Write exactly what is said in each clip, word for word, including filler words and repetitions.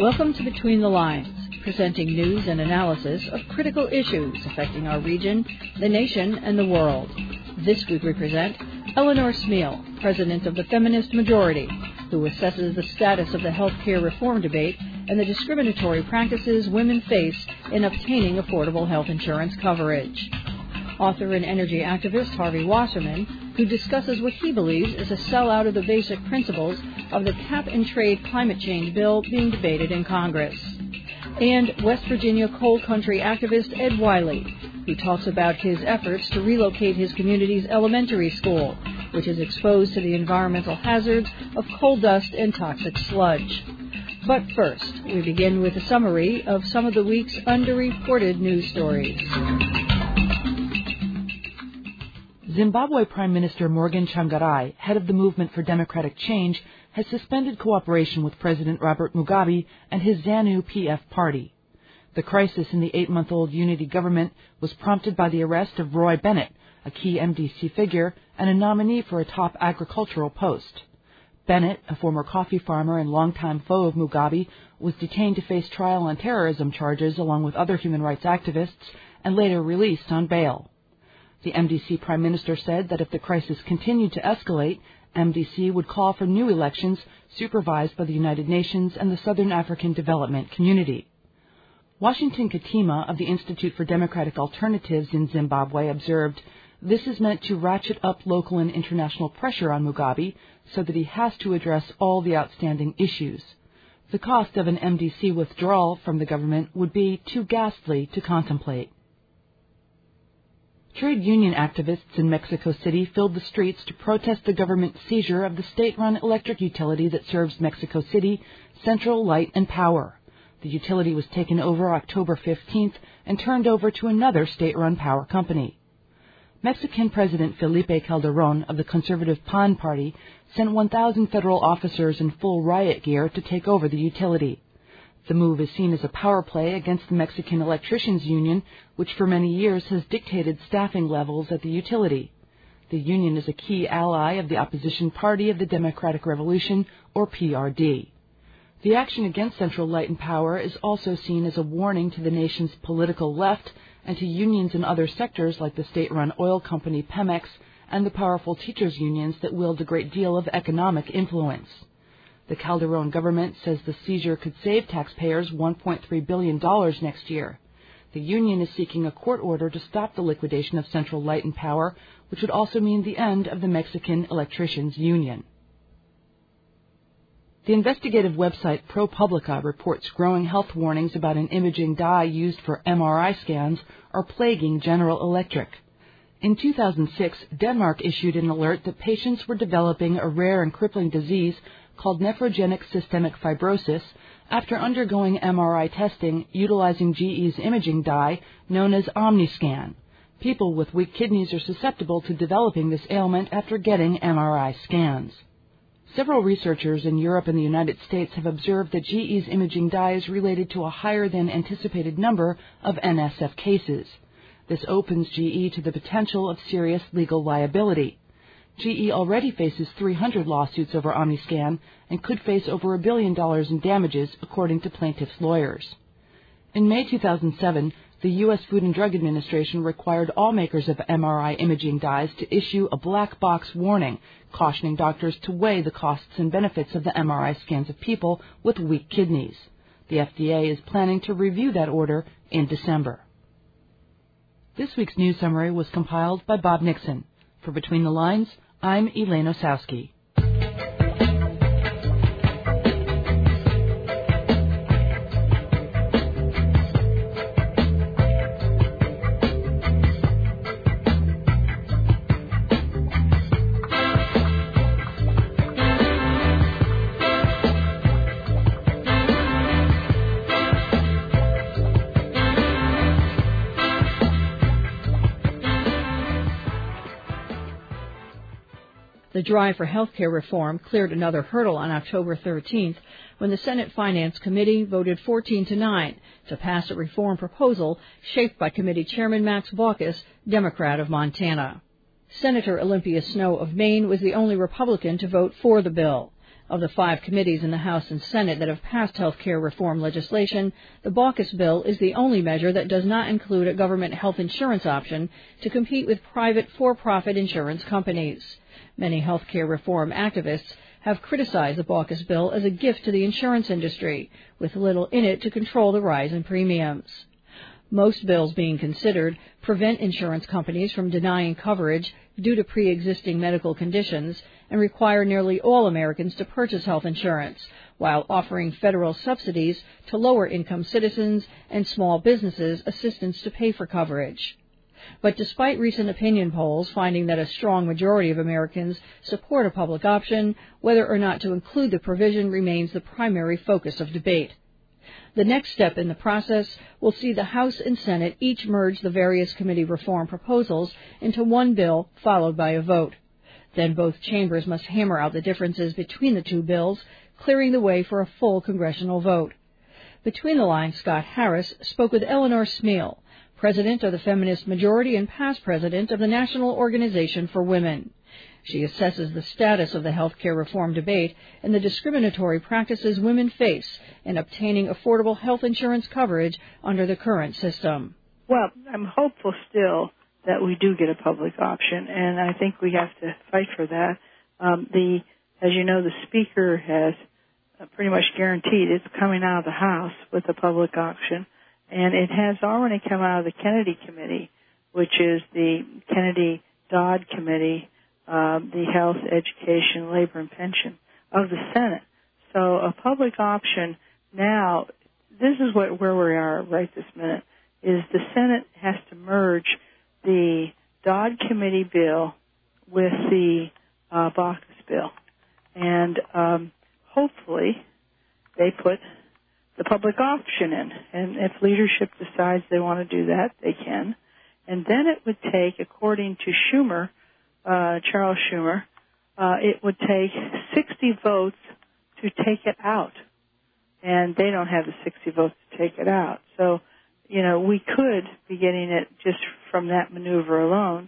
Welcome to Between the Lines, presenting news and analysis of critical issues affecting our region, the nation, and the world. This week we present Eleanor Smeal, president of the Feminist Majority, who assesses the status of the health care reform debate and the discriminatory practices women face in obtaining affordable health insurance coverage. Author and energy activist Harvey Wasserman, who discusses what he believes is a sellout of the basic principles of the cap-and-trade climate change bill being debated in Congress. And West Virginia coal country activist Ed Wiley, who talks about his efforts to relocate his community's elementary school, which is exposed to the environmental hazards of coal dust and toxic sludge. But first, we begin with a summary of some of the week's underreported news stories. Zimbabwe Prime Minister Morgan Tsvangirai, head of the Movement for Democratic Change, has suspended cooperation with President Robert Mugabe and his ZANU-P F party. The crisis in the eight-month-old unity government was prompted by the arrest of Roy Bennett, a key M D C figure and a nominee for a top agricultural post. Bennett, a former coffee farmer and longtime foe of Mugabe, was detained to face trial on terrorism charges along with other human rights activists and later released on bail. The M D C Prime Minister said that if the crisis continued to escalate, M D C would call for new elections supervised by the United Nations and the Southern African Development Community. Washington Katima of the Institute for Democratic Alternatives in Zimbabwe observed, "This is meant to ratchet up local and international pressure on Mugabe so that he has to address all the outstanding issues. The cost of an M D C withdrawal from the government would be too ghastly to contemplate." Trade union activists in Mexico City filled the streets to protest the government's seizure of the state-run electric utility that serves Mexico City, Central Light and Power. The utility was taken over October fifteenth and turned over to another state-run power company. Mexican President Felipe Calderón of the conservative P A N party sent one thousand federal officers in full riot gear to take over the utility. The move is seen as a power play against the Mexican Electricians Union, which for many years has dictated staffing levels at the utility. The union is a key ally of the opposition party of the Democratic Revolution, or P R D. The action against Central Light and Power is also seen as a warning to the nation's political left and to unions in other sectors like the state-run oil company Pemex and the powerful teachers' unions that wield a great deal of economic influence. The Calderón government says the seizure could save taxpayers one point three billion dollars next year. The union is seeking a court order to stop the liquidation of Central Light and Power, which would also mean the end of the Mexican Electricians Union. The investigative website ProPublica reports growing health warnings about an imaging dye used for M R I scans are plaguing General Electric. In two thousand six, Denmark issued an alert that patients were developing a rare and crippling disease called nephrogenic systemic fibrosis after undergoing M R I testing utilizing G E's imaging dye known as Omniscan. People with weak kidneys are susceptible to developing this ailment after getting M R I scans. Several researchers in Europe and the United States have observed that G E's imaging dye is related to a higher than anticipated number of N S F cases. This opens G E to the potential of serious legal liability. G E already faces three hundred lawsuits over Omniscan and could face over a billion dollars in damages, according to plaintiffs' lawyers. In May two thousand seven, the U S Food and Drug Administration required all makers of M R I imaging dyes to issue a black box warning, cautioning doctors to weigh the costs and benefits of the M R I scans of people with weak kidneys. The F D A is planning to review that order in December. This week's news summary was compiled by Bob Nixon. For Between the Lines, I'm Elaine Osowski. The drive for health care reform cleared another hurdle on October thirteenth when the Senate Finance Committee voted fourteen to nine to pass a reform proposal shaped by Committee Chairman Max Baucus, Democrat of Montana. Senator Olympia Snowe of Maine was the only Republican to vote for the bill. Of the five committees in the House and Senate that have passed health care reform legislation, the Baucus bill is the only measure that does not include a government health insurance option to compete with private for-profit insurance companies. Many health care reform activists have criticized the Baucus bill as a gift to the insurance industry, with little in it to control the rise in premiums. Most bills being considered prevent insurance companies from denying coverage due to pre-existing medical conditions and require nearly all Americans to purchase health insurance, while offering federal subsidies to lower-income citizens and small businesses assistance to pay for coverage. But despite recent opinion polls finding that a strong majority of Americans support a public option, whether or not to include the provision remains the primary focus of debate. The next step in the process will see the House and Senate each merge the various committee reform proposals into one bill, followed by a vote. Then both chambers must hammer out the differences between the two bills, clearing the way for a full congressional vote. Between the lines, Scott Harris spoke with Eleanor Smeal, president of the Feminist Majority and past president of the National Organization for Women. She assesses the status of the health care reform debate and the discriminatory practices women face in obtaining affordable health insurance coverage under the current system. Well, I'm hopeful still that we do get a public option, and I think we have to fight for that. Um, the, as you know, the Speaker has pretty much guaranteed it's coming out of the House with a public option, and it has already come out of the Kennedy Committee, which is the Kennedy-Dodd Committee, uh, the Health, Education, Labor, and Pension of the Senate. So a public option now, this is what, where we are right this minute, is the Senate has to merge the Dodd Committee bill with the uh, Baucus bill. And um, hopefully they put the public option in. And if leadership decides they want to do that, they can. And then it would take, according to Schumer, uh, Charles Schumer, uh, it would take sixty votes to take it out. And they don't have the sixty votes to take it out. So, you know, we could be getting it just from that maneuver alone,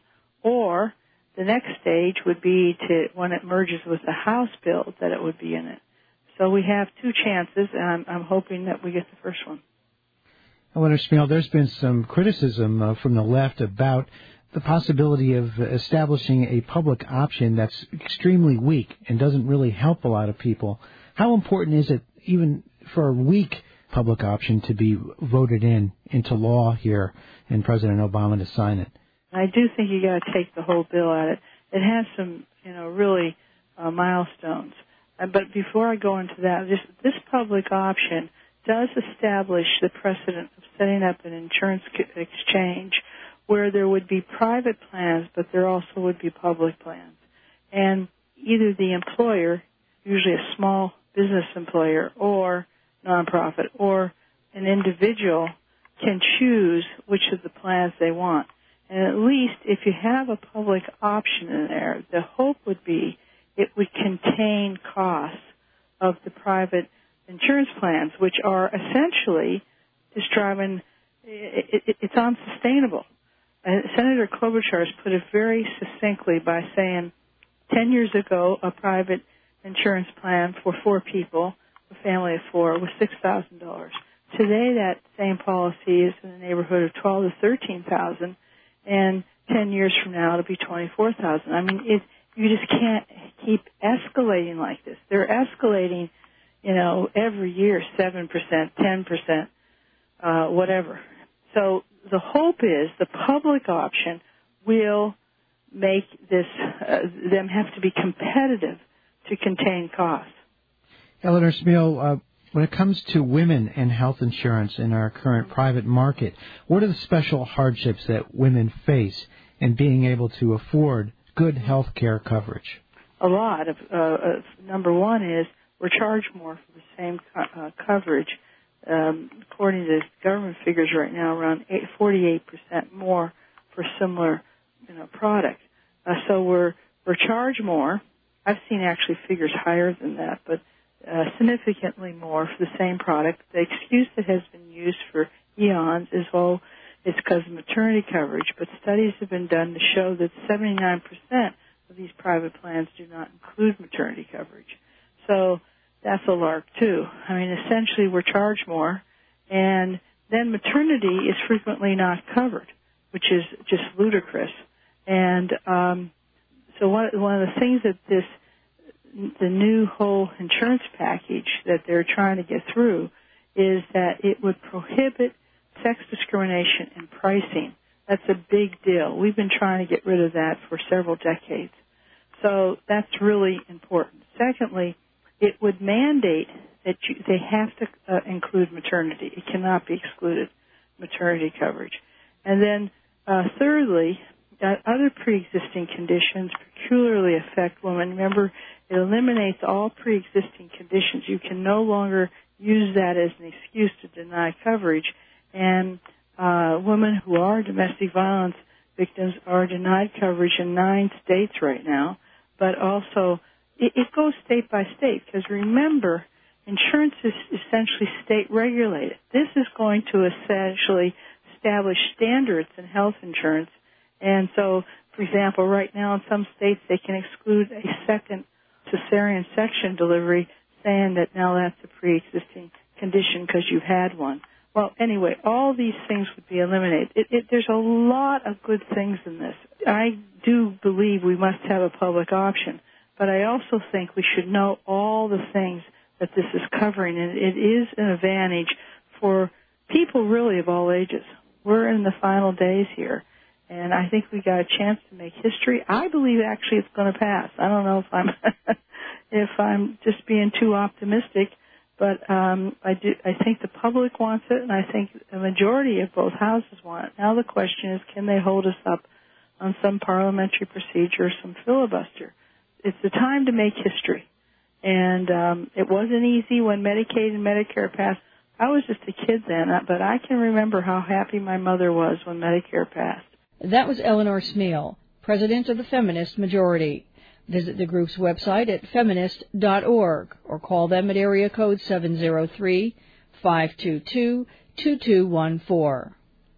or the next stage would be to, when it merges with the House bill, that it would be in it. So we have two chances, and I'm, I'm hoping that we get the first one. Eleanor Smeal, there's been some criticism uh, from the left about the possibility of establishing a public option that's extremely weak and doesn't really help a lot of people. How important is it, even for a weak public option, to be voted in into law here and President Obama to sign it? I do think you got to take the whole bill at it. It has some, you know, really uh, milestones. Uh, but before I go into that, this, this public option does establish the precedent of setting up an insurance exchange where there would be private plans, but there also would be public plans. And either the employer, usually a small business employer or nonprofit, or an individual can choose which of the plans they want. And at least if you have a public option in there, the hope would be it would contain costs of the private insurance plans, which are essentially just driving, it, it, it's unsustainable. Uh, Senator Klobuchar has put it very succinctly by saying ten years ago a private insurance plan for four people, a family of four, was six thousand dollars. Today that same policy is in the neighborhood of twelve to thirteen thousand, and ten years from now it'll be twenty-four thousand. I mean, it, you just can't keep escalating like this. They're escalating, you know, every year, seven percent, ten percent, uh, whatever. So the hope is the public option will make this, uh, them have to be competitive to contain costs. Eleanor Smeal, uh, when it comes to women and health insurance in our current private market, what are the special hardships that women face in being able to afford good health care coverage? A lot. Of, uh, of, number one is we're charged more for the same co- uh, coverage. Um, according to government figures right now, around forty-eight percent more for similar, you know, product. Uh, so we're we're charged more. I've seen actually figures higher than that, but uh, significantly more for the same product. The excuse that has been used for eons is, well, it's because of maternity coverage, but studies have been done to show that seventy-nine percent of these private plans do not include maternity coverage. So that's a lark, too. I mean, essentially, we're charged more, and then maternity is frequently not covered, which is just ludicrous. And um, so one, one of the things that this, the new whole insurance package that they're trying to get through is that it would prohibit sex discrimination in pricing. That's a big deal. We've been trying to get rid of that for several decades. So that's really important. Secondly, it would mandate that you, they have to uh, include maternity. It cannot be excluded, maternity coverage. And then uh, thirdly, uh, other pre-existing conditions peculiarly affect women. Remember, it eliminates all pre-existing conditions. You can no longer use that as an excuse to deny coverage. And uh, women who are domestic violence victims are denied coverage in nine states right now. But also, it, it goes state by state, because remember, insurance is essentially state regulated. This is going to essentially establish standards in health insurance. And so, for example, right now in some states they can exclude a second cesarean section delivery, saying that now that's a pre-existing condition because you've had one. Well, anyway, all these things would be eliminated. It, it, there's a lot of good things in this. I do believe we must have a public option, but I also think we should know all the things that this is covering, and it is an advantage for people really of all ages. We're in the final days here, and I think we got a chance to make history. I believe actually it's going to pass. I don't know if I'm if I'm just being too optimistic. But um, I do. I think the public wants it, and I think the majority of both houses want it. Now the question is, can they hold us up on some parliamentary procedure, some filibuster? It's the time to make history. And um, it wasn't easy when Medicaid and Medicare passed. I was just a kid then, but I can remember how happy my mother was when Medicare passed. That was Eleanor Smeal, president of the Feminist Majority. Visit the group's website at feminist dot org or call them at area code seven zero three, five two two, two two one four.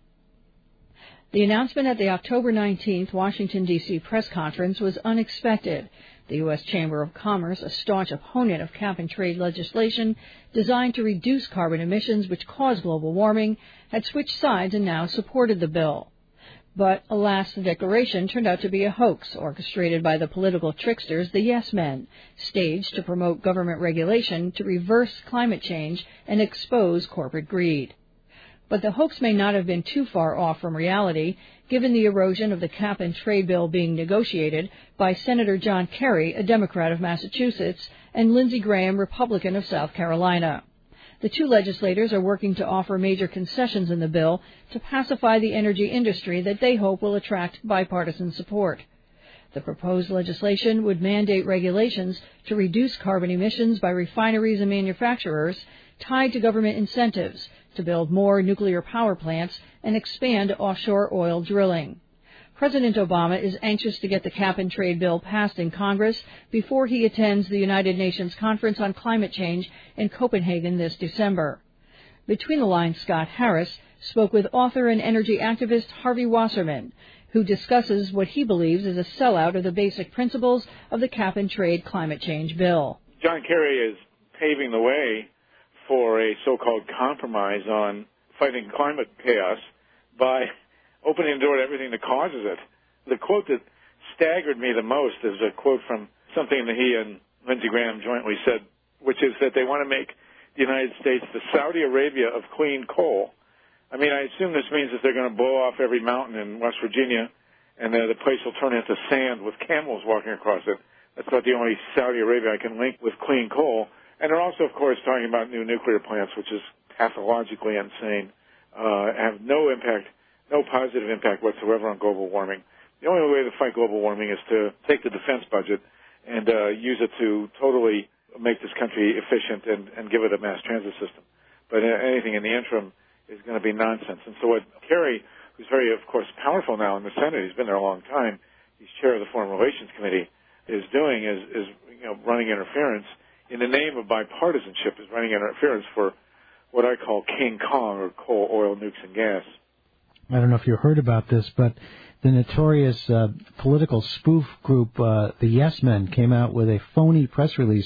The announcement at the October nineteenth Washington, D C press conference was unexpected. The U S Chamber of Commerce, a staunch opponent of cap-and-trade legislation designed to reduce carbon emissions which cause global warming, had switched sides and now supported the bill. But, alas, the declaration turned out to be a hoax orchestrated by the political tricksters, the Yes Men, staged to promote government regulation to reverse climate change and expose corporate greed. But the hoax may not have been too far off from reality, given the erosion of the cap-and-trade bill being negotiated by Senator John Kerry, a Democrat of Massachusetts, and Lindsey Graham, Republican of South Carolina. The two legislators are working to offer major concessions in the bill to pacify the energy industry that they hope will attract bipartisan support. The proposed legislation would mandate regulations to reduce carbon emissions by refineries and manufacturers, tied to government incentives to build more nuclear power plants and expand offshore oil drilling. President Obama is anxious to get the cap-and-trade bill passed in Congress before he attends the United Nations Conference on Climate Change in Copenhagen this December. Between the Lines, Scott Harris spoke with author and energy activist Harvey Wasserman, who discusses what he believes is a sellout of the basic principles of the cap-and-trade climate change bill. John Kerry is paving the way for a so-called compromise on fighting climate chaos by opening the door to everything that causes it. The quote that staggered me the most is a quote from something that he and Lindsey Graham jointly said, which is that they want to make the United States the Saudi Arabia of clean coal. I mean, I assume this means that they're going to blow off every mountain in West Virginia and uh, the place will turn into sand with camels walking across it. That's about the only Saudi Arabia I can link with clean coal. And they're also, of course, talking about new nuclear plants, which is pathologically insane, uh, have no impact, no positive impact whatsoever on global warming. The only way to fight global warming is to take the defense budget and uh, use it to totally make this country efficient and, and give it a mass transit system. But anything in the interim is going to be nonsense. And so what Kerry, who's very, of course, powerful now in the Senate, he's been there a long time, he's chair of the Foreign Relations Committee, is doing is, is you know, running interference in the name of bipartisanship, is running interference for what I call King Kong, or coal, oil, nukes, and gas. I don't know if you heard about this, but the notorious uh, political spoof group, uh, the Yes Men, came out with a phony press release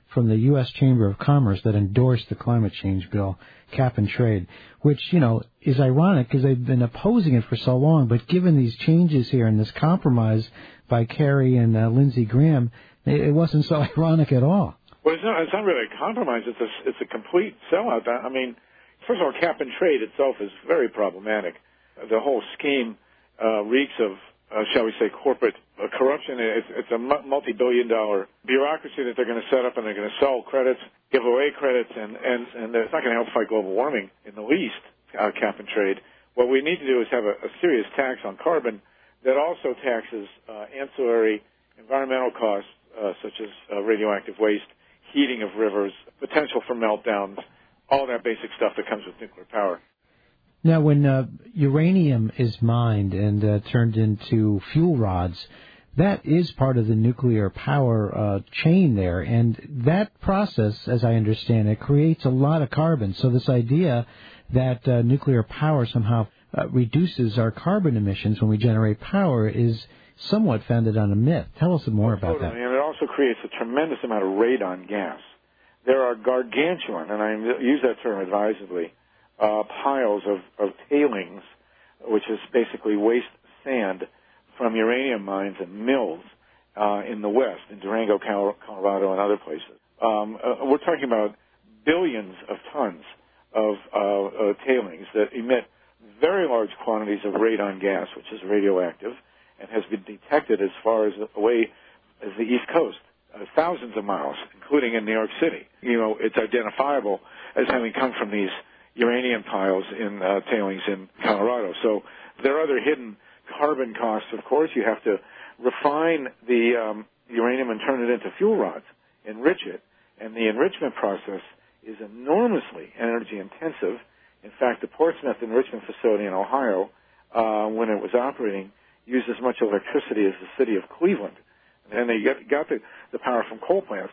from the U S Chamber of Commerce that endorsed the climate change bill, cap and trade, which, you know, is ironic because they've been opposing it for so long. But given these changes here and this compromise by Kerry and uh, Lindsey Graham, it, it wasn't so ironic at all. Well, it's not, it's not really a compromise. It's a, it's a complete sellout. I mean, first of all, cap and trade itself is very problematic. The whole scheme uh, reeks of, uh, shall we say, corporate uh, corruption. It's, it's a multi-billion dollar bureaucracy that they're going to set up, and they're going to sell credits, give away credits, and, and, and it's not going to help fight global warming in the least, uh, cap and trade. What we need to do is have a, a serious tax on carbon that also taxes uh, ancillary environmental costs, uh, such as uh, radioactive waste, heating of rivers, potential for meltdowns, all that basic stuff that comes with nuclear power. Now, when uh, uranium is mined and uh, turned into fuel rods, that is part of the nuclear power uh, chain there, and that process, as I understand it, creates a lot of carbon. So this idea that uh, nuclear power somehow uh, reduces our carbon emissions when we generate power is somewhat founded on a myth. Tell us more about totally. that. And it also creates a tremendous amount of radon gas. There are gargantuan, and I use that term advisedly, uh, piles of, of tailings, which is basically waste sand from uranium mines and mills uh, in the West, in Durango, Colorado, and other places. Um, uh, we're talking about billions of tons of uh, uh, tailings that emit very large quantities of radon gas, which is radioactive, and has been detected as far as away as the East Coast, uh, thousands of miles, including in New York City. You know, it's identifiable as having come from these uranium piles in uh, tailings in Colorado. So there are other hidden carbon costs. Of course, you have to refine the um, uranium and turn it into fuel rods, enrich it, and the enrichment process is enormously energy intensive. In fact, the Portsmouth enrichment facility in Ohio, uh, when it was operating, used as much electricity as the city of Cleveland. And they got, got the, the power from coal plants.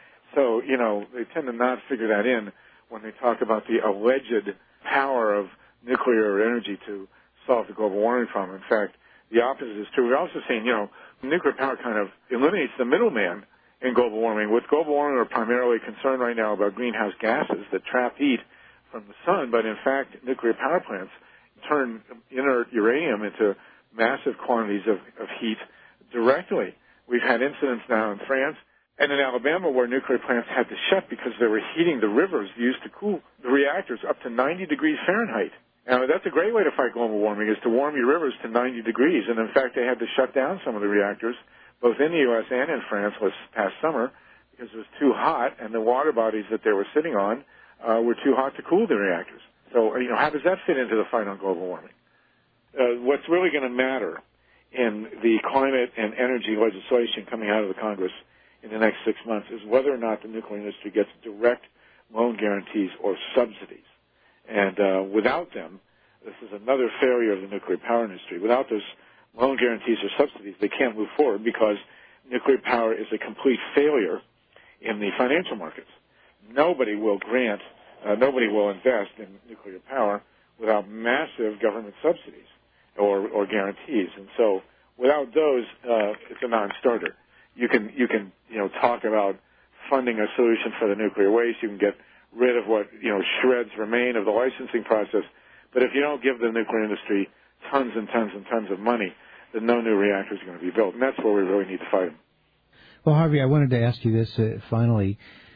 So, you know, they tend to not figure that in when they talk about the alleged power of nuclear energy to solve the global warming problem. In fact, the opposite is true. We're also seeing, you know, nuclear power kind of eliminates the middleman in global warming. With global warming, we're primarily concerned right now about greenhouse gases that trap heat from the sun, but in fact, nuclear power plants turn inert uranium into massive quantities of, of heat directly. We've had incidents now in France and in Alabama where nuclear plants had to shut because they were heating the rivers used to cool the reactors up to ninety degrees Fahrenheit. Now, that's a great way to fight global warming, is to warm your rivers to ninety degrees. And, in fact, they had to shut down some of the reactors, both in the U S and in France this past summer, because it was too hot, and the water bodies that they were sitting on uh, were too hot to cool the reactors. So, you know, how does that fit into the fight on global warming? Uh, what's really going to matter in the climate and energy legislation coming out of the Congress in the next six months is whether or not the nuclear industry gets direct loan guarantees or subsidies. And uh, without them, this is another failure of the nuclear power industry. Without those loan guarantees or subsidies, they can't move forward because nuclear power is a complete failure in the financial markets. Nobody will grant, uh, nobody will invest in nuclear power without massive government subsidies or, or guarantees. And so without those, uh, it's a non-starter. You can, you can, you know, talk about funding a solution for the nuclear waste. You can get rid of what, you know, shreds remain of the licensing process. But if you don't give the nuclear industry tons and tons and tons of money, then no new reactors are going to be built. And that's where we really need to fight them. Well, Harvey, I wanted to ask you this uh, finally.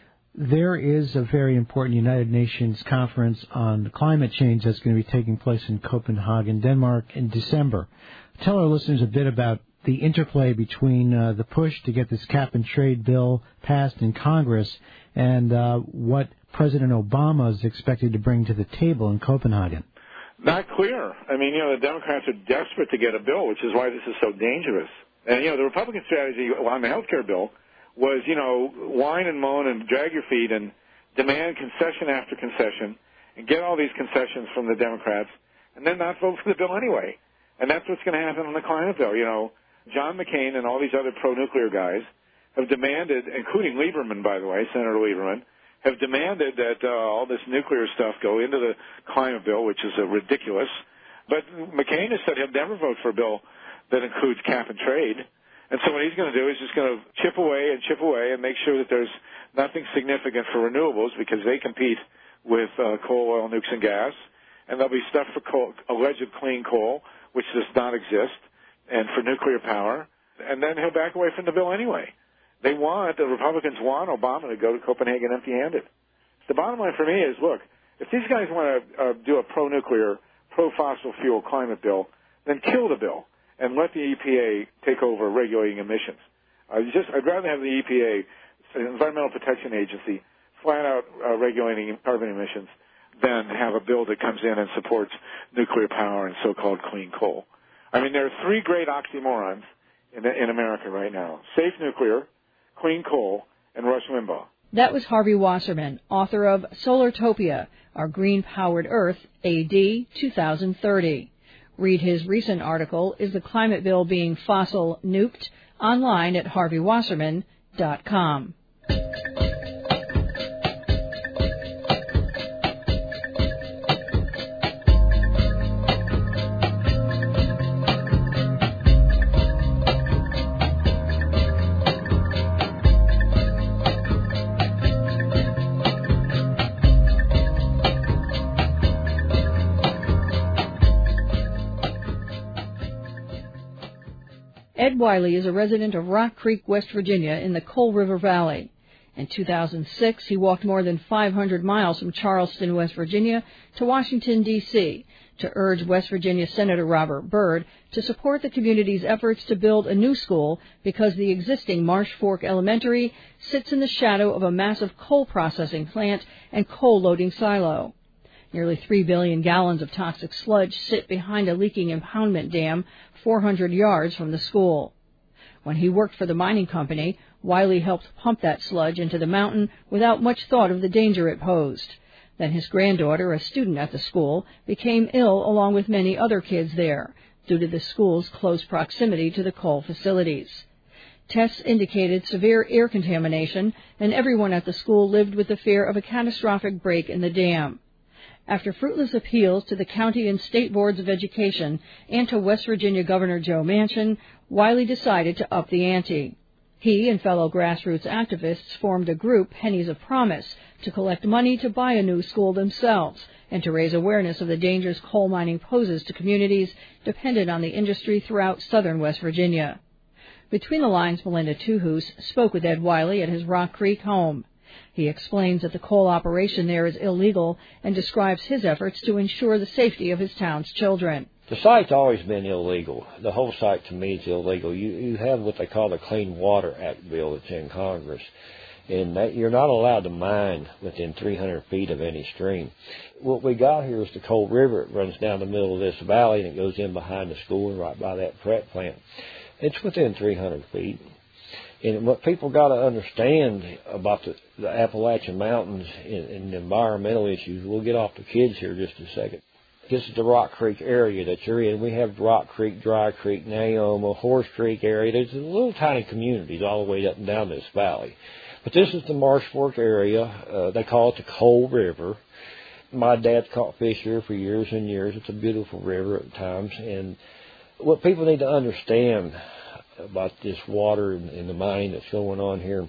There is a very important United Nations conference on climate change that's going to be taking place in Copenhagen, Denmark, in December. Tell our listeners a bit about the interplay between uh, the push to get this cap and trade bill passed in Congress and uh, what President Obama is expected to bring to the table in Copenhagen. Not clear. I mean, you know, the Democrats are desperate to get a bill, which is why this is so dangerous. And, you know, the Republican strategy on the health care bill was, you know, whine and moan and drag your feet and demand concession after concession and get all these concessions from the Democrats and then not vote for the bill anyway. And that's what's going to happen on the climate bill. You know, John McCain and all these other pro-nuclear guys have demanded, including Lieberman, by the way, Senator Lieberman, have demanded that uh, all this nuclear stuff go into the climate bill, which is uh, ridiculous. But McCain has said he'll never vote for a bill that includes cap and trade. And so what he's going to do is just going to chip away and chip away and make sure that there's nothing significant for renewables because they compete with uh, coal, oil, nukes, and gas. And there'll be stuff for coal, alleged clean coal, which does not exist, and for nuclear power. And then he'll back away from the bill anyway. They want, the Republicans want Obama to go to Copenhagen empty-handed. The bottom line for me is, look, if these guys want to uh, do a pro-nuclear, pro-fossil fuel climate bill, then kill the bill and let the E P A take over regulating emissions. Uh, just, I'd rather have the E P A, the Environmental Protection Agency, flat out uh, regulating carbon emissions than have a bill that comes in and supports nuclear power and so-called clean coal. I mean, there are three great oxymorons in, in America right now: safe nuclear, clean coal, and Rush Limbaugh. That was Harvey Wasserman, author of Solartopia, Our Green-Powered Earth, A D twenty thirty. Read his recent article, Is the Climate Bill Being Fossil Nuked? Online at harvey wasserman dot com. Ed Wiley is a resident of Rock Creek, West Virginia, in the Coal River Valley. In two thousand six, he walked more than five hundred miles from Charleston, West Virginia, to Washington, D C, to urge West Virginia Senator Robert Byrd to support the community's efforts to build a new school because the existing Marsh Fork Elementary sits in the shadow of a massive coal processing plant and coal loading silo. Nearly three billion gallons of toxic sludge sit behind a leaking impoundment dam four hundred yards from the school. When he worked for the mining company, Wiley helped pump that sludge into the mountain without much thought of the danger it posed. Then his granddaughter, a student at the school, became ill along with many other kids there due to the school's close proximity to the coal facilities. Tests indicated severe air contamination, and everyone at the school lived with the fear of a catastrophic break in the dam. After fruitless appeals to the county and state boards of education and to West Virginia Governor Joe Manchin, Wiley decided to up the ante. He and fellow grassroots activists formed a group, Pennies of Promise, to collect money to buy a new school themselves and to raise awareness of the dangers coal mining poses to communities dependent on the industry throughout southern West Virginia. Between the lines, Melinda Tuhus spoke with Ed Wiley at his Rock Creek home. He explains that the coal operation there is illegal and describes his efforts to ensure the safety of his town's children. The site's always been illegal. The whole site, to me, is illegal. You, you have what they call the Clean Water Act bill that's in Congress, and that you're not allowed to mine within three hundred feet of any stream. What we got here is the Coal River. It runs down the middle of this valley, and it goes in behind the school and right by that prep plant. It's within three hundred feet. And what people got to understand about the, the Appalachian Mountains and, and environmental issues, we'll get off the kids here just a second. This is the Rock Creek area that you're in. We have Rock Creek, Dry Creek, Naoma, Horse Creek area. There's little tiny communities all the way up and down this valley. But this is the Marsh Fork area. Uh, they call it the Coal River. My dad's caught fish here for years and years. It's a beautiful river at times. And what people need to understand about this water and, and the mining that's going on here,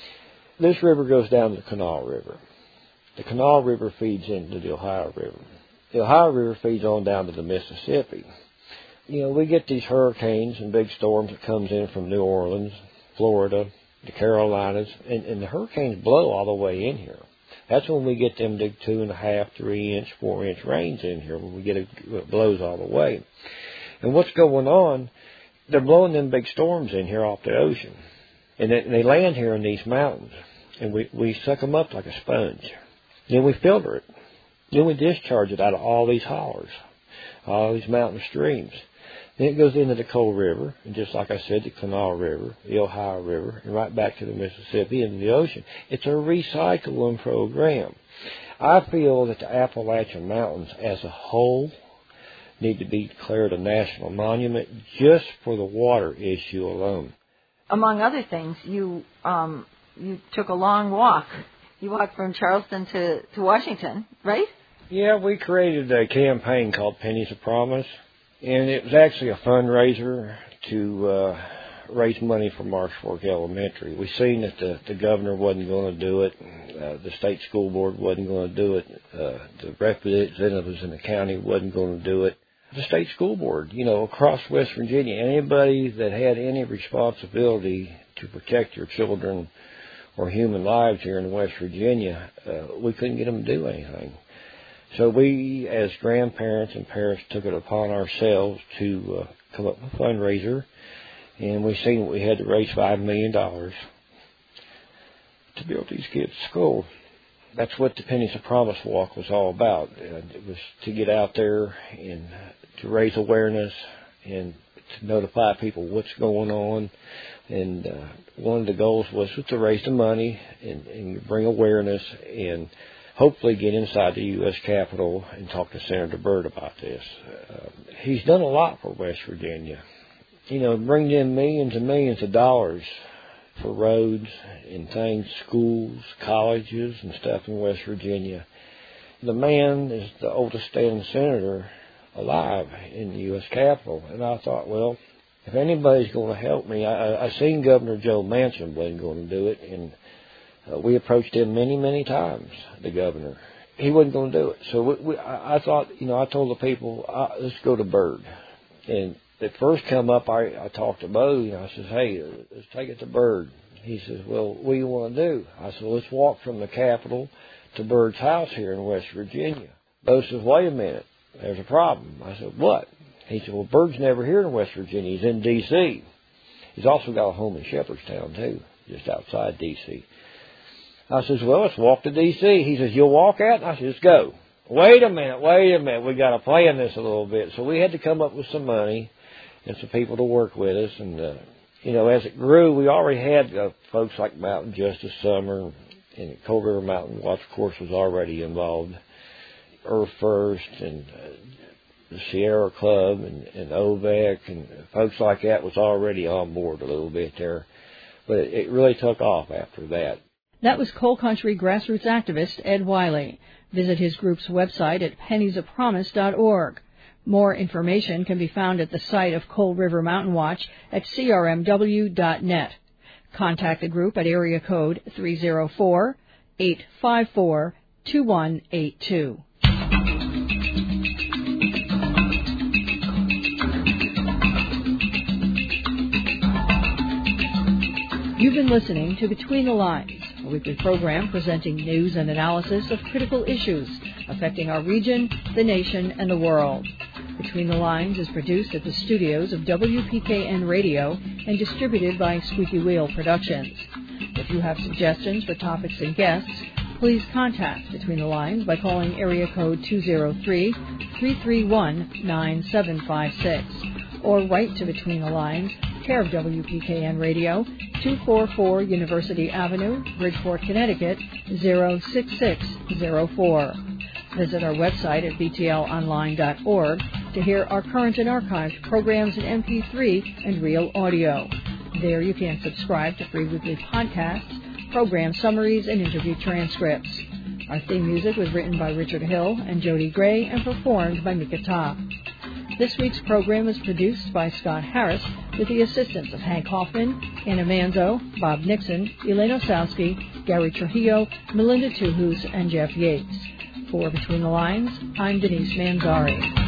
this river goes down to the Kanawha River. The Kanawha River feeds into the Ohio River. The Ohio River feeds on down to the Mississippi. You know, we get these hurricanes and big storms that comes in from New Orleans, Florida, the Carolinas, and, and the hurricanes blow all the way in here. That's when we get them big two and a half, three inch, four inch rains in here, when we get it, it blows all the way. And what's going on, they're blowing them big storms in here off the ocean. And they, and they land here in these mountains. And we, we suck them up like a sponge. Then we filter it. Then we discharge it out of all these hollers, all these mountain streams. Then it goes into the Coal River, and just like I said, the Kanawha River, the Ohio River, and right back to the Mississippi into the ocean. It's a recycling program. I feel that the Appalachian Mountains as a whole need to be declared a national monument just for the water issue alone. Among other things, you um, you took a long walk. You walked from Charleston to, to Washington, right? Yeah, we created a campaign called Pennies of Promise, and it was actually a fundraiser to uh, raise money for Marsh Fork Elementary. We seen that the, the governor wasn't going to do it. Uh, the state school board wasn't going to do it. Uh, the representatives in the county wasn't going to do it. The state school board, you know, across West Virginia, anybody that had any responsibility to protect your children or human lives here in West Virginia, uh, we couldn't get them to do anything. So we, as grandparents and parents, took it upon ourselves to uh, come up with a fundraiser, and we seen we had to raise five million dollars to build these kids' school. That's what the Pennies of Promise Walk was all about. And it was to get out there and to raise awareness and to notify people what's going on. And uh, one of the goals was to raise the money and, and bring awareness and hopefully get inside the U S Capitol and talk to Senator Byrd about this. Uh, he's done a lot for West Virginia. You know, bringing in millions and millions of dollars for roads and things, schools, colleges and stuff in West Virginia. The man is the oldest standing senator alive in the U S Capitol. And I thought, well, if anybody's going to help me, I, I seen Governor Joe Manchin wasn't going to do it, and uh, we approached him many, many times, the governor. He wasn't going to do it. So we, we, I, I thought, you know, I told the people, uh, let's go to Byrd. And at first come up, I, I talked to Bo, and I said, hey, let's take it to Byrd. He says, well, what do you want to do? I said, let's walk from the Capitol to Byrd's house here in West Virginia. Bo says, wait a minute, there's a problem. I said, what? He said, well, Byrd's never here in West Virginia. He's in D C He's also got a home in Shepherdstown, too, just outside D C I says, well, let's walk to D C He says, you'll walk out? I said, let's go. Wait a minute, wait a minute. We got to plan this a little bit. So we had to come up with some money and some people to work with us. And, uh, you know, as it grew, we already had uh, folks like Mountain Justice Summer, and Cold River Mountain Watch, of course, was already involved. Earth First and uh, the Sierra Club and, and O V E C and folks like that was already on board a little bit there. But it, it really took off after that. That was Coal Country grassroots activist Ed Wiley. Visit his group's website at pennies of promise dot org. More information can be found at the site of Cold River Mountain Watch at c r m w dot net. Contact the group at area code three oh four, eight five four, two one eight two. You've been listening to Between the Lines, a weekly program presenting news and analysis of critical issues affecting our region, the nation, and the world. Between the Lines is produced at the studios of W P K N Radio and distributed by Squeaky Wheel Productions. If you have suggestions for topics and guests, please contact Between the Lines by calling area code two oh three, three three one, nine seven five six or write to Between the Lines, care of W P K N Radio, two forty-four University Avenue, Bridgeport, Connecticut, zero six six zero four. Visit our website at b t l online dot org to hear our current and archived programs in M P three and real audio. There you can subscribe to free weekly podcasts, program summaries, and interview transcripts. Our theme music was written by Richard Hill and Jody Gray and performed by Mika Top. This week's program was produced by Scott Harris with the assistance of Hank Hoffman, Anna Manzo, Bob Nixon, Elaine Osowski, Gary Trujillo, Melinda Tuhus, and Jeff Yates. For Between the Lines, I'm Denise Manzari.